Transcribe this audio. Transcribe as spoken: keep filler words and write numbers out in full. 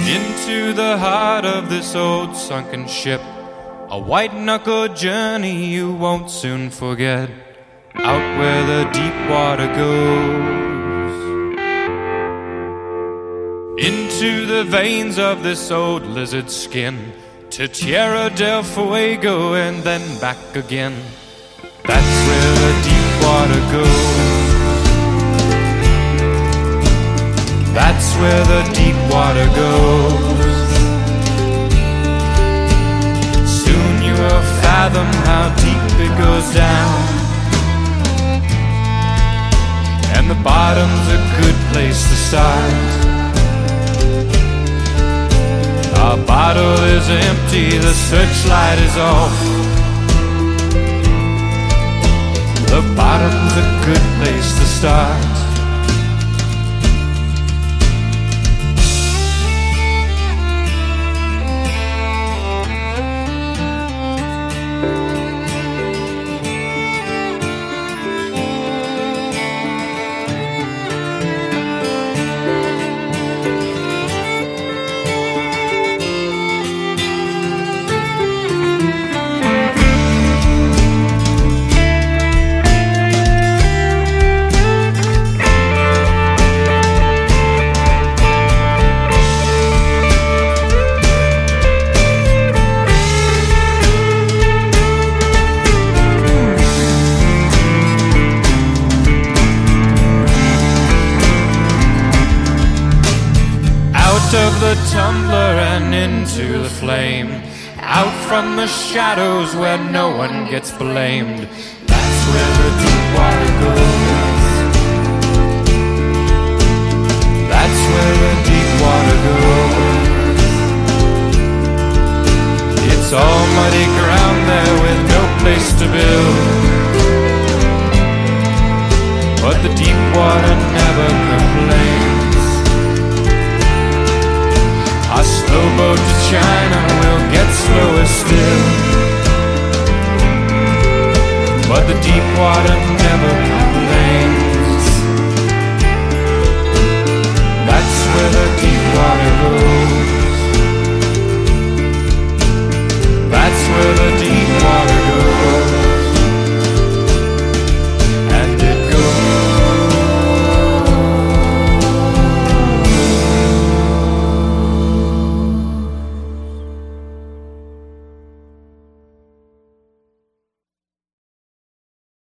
Into the heart of this old sunken ship, a white-knuckled journey you won't soon forget, out where the deep water goes. Into the veins of this old lizard skin, to Tierra del Fuego and then back again. That's where the deep water goes. That's where the deep water goes. Soon you will fathom how deep it goes down, and the bottom's a good place to start. Our bottle is empty, the searchlight is off. The bottom's a good place to start. Of the tumbler and into the flame, out from the shadows where no one gets blamed. That's where the deep water goes. That's where the deep water goes.